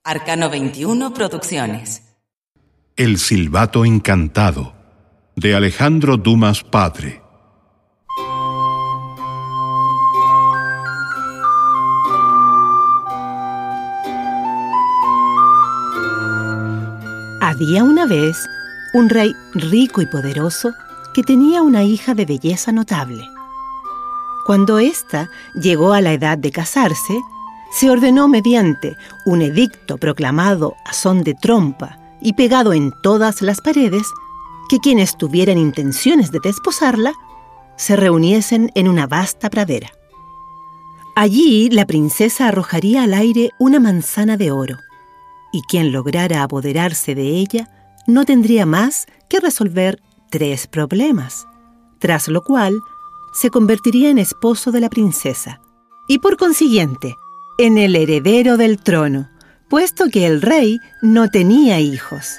Arcano 21 Producciones. El silbato encantado, de Alejandro Dumas Padre. Había una vez un rey rico y poderoso que tenía una hija de belleza notable. Cuando ésta llegó a la edad de casarse, se ordenó mediante un edicto proclamado a son de trompa y pegado en todas las paredes que quienes tuvieran intenciones de desposarla se reuniesen en una vasta pradera. Allí la princesa arrojaría al aire una manzana de oro, y quien lograra apoderarse de ella no tendría más que resolver 3 problemas, tras lo cual se convertiría en esposo de la princesa y por consiguiente en el heredero del trono, puesto que el rey no tenía hijos.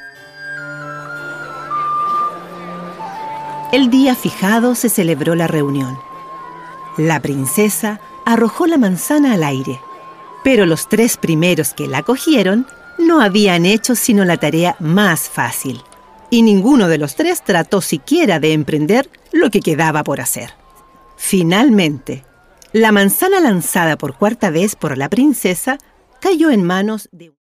El día fijado se celebró la reunión. La princesa arrojó la manzana al aire, pero los 3 primeros que la cogieron no habían hecho sino la tarea más fácil, y ninguno de los 3 trató siquiera de emprender lo que quedaba por hacer. Finalmente, la manzana lanzada por 4ª vez por la princesa cayó en manos de